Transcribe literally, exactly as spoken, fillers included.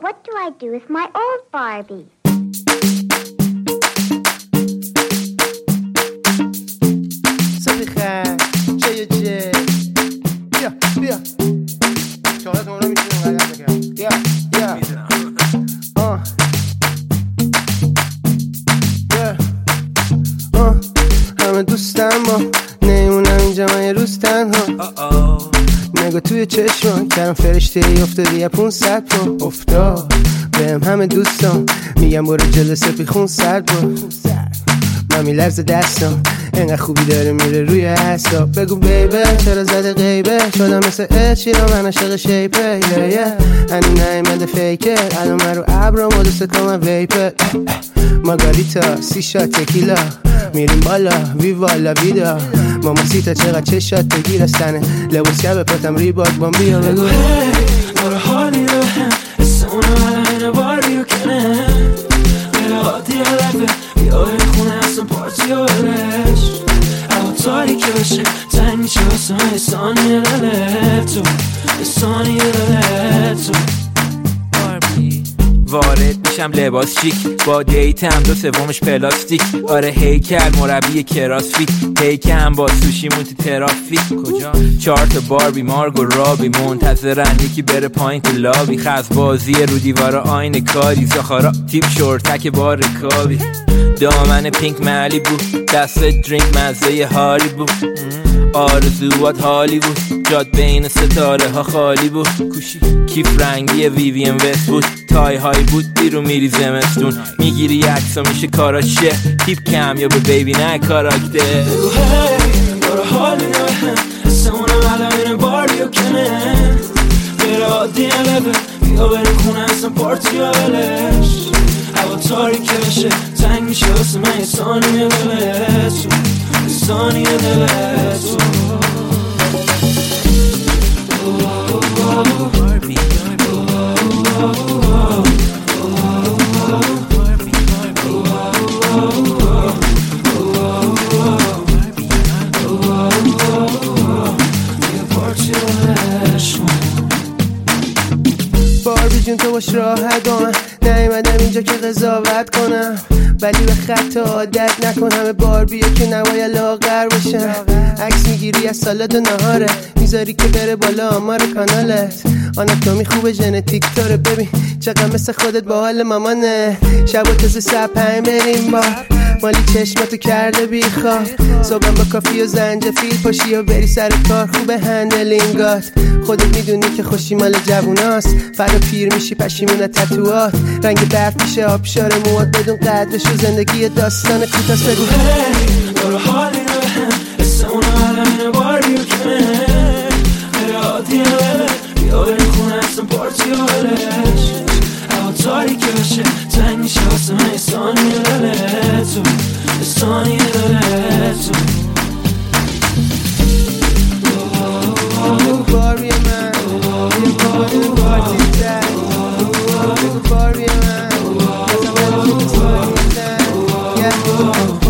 what do I do with my old Barbie? صبیخه چه چه بیا بیا شما تو رو میتونم غلط بگم بیا بیا آه بیا آه همه دوستم ما نیمونم اینجا من یه روز تنها نگاه توی چشمان کردم فرشته ای افتادی یه پونصد پا افتاد بهم همه دوستان میگم برو جلو سپی خون سرد با من میلرز دستم اینقدر خوبی داره میره روی حساب بگو بیبه چرا زده غیبه شدم مثل اشیرا من عشق شیپه یه یه هنو نایمده فیکه الان من رو عبرم و دوست کنم ویپه ماگاریتا سی شات تکیلا میریم بالا وی والا ویدا ماما سیتا چقدر چه شات بگیر استنه لباس شب پاتم ریباک بام بیا بگو هی داره حالی رو هم حس اونو علمین باری و کنه غیر عادی علفه بیا این خونه اصلا پارتی و برش هوا تاریکه بشه تنگ میشه واسه من یه ثانیه دلت تو یه ثانیه دلت تو وارد میشم لباس شیک با دیتم دو سومش پلاستیک آره هیکل مربی کراسفیت پیکم با سوشیمون تو ترافیک کجا چهار تا باربی مارگ و رابی منتظرن یکی بره پایین تو لابی خز بازی رو دیوار آینه کاری زخارا تیپ شورتک بار کابی دامن پینک ملی بود دست درینک مزه هاری بود آرزوات حالی بود جاد بین ستاره ها خالی بود کوشی کیف رنگی ویوین وست بود تای های بود بیرون میری زمستون میگیری عکسا میشه کاراشه تیپ کم یا به بیبی نه کاراکتر بگو هی داره حالی رو هم حس اونم علمین باری و کنه غیر عادی علفه بیا بریم خونه اصلا پارتی و بلش هوا تاریکه بشه تنگ میشه واسه من یه ثانیه دلت تو یه ثانیه دلت تو باربی جون تو باش راحت با من نیومدم اینجا که قضاوت کنم ولی به خط عادت نکنم باربیه که نباید لاغر بشم عکس میگیری از سالاد و نهاره میذاری که بره بالا آمار کانالت آناتومی خوبه ژنتیک تاره ببین چقدر مثل خودت با حال مامانه شب و تازه ساعت پنج بریم بار مالی چشمتو کرده بیخواب صبحم با کافی و زنجفیل پاشی و بری سر کار خوبه هندلینگات خودت میدونی که خوشی مال جووناست فردا پیر میشی پشیمون تتوات رنگ برف میشه آبشار موات بدون قدرش و زندگی داستان کوتاست بگو هی داره حالی رو هم حس اونو علمین باری و کنه غیر عادی علفه بیا بریم خونه اصلا پارتی و بلش هوا تاریکه بشه تنگ میشه واسه من یه ثانیه دلت تو یه ثانیه دلت تو بگو باربی من بگو باربی پارتی زد بگو باربی من بگو باربی من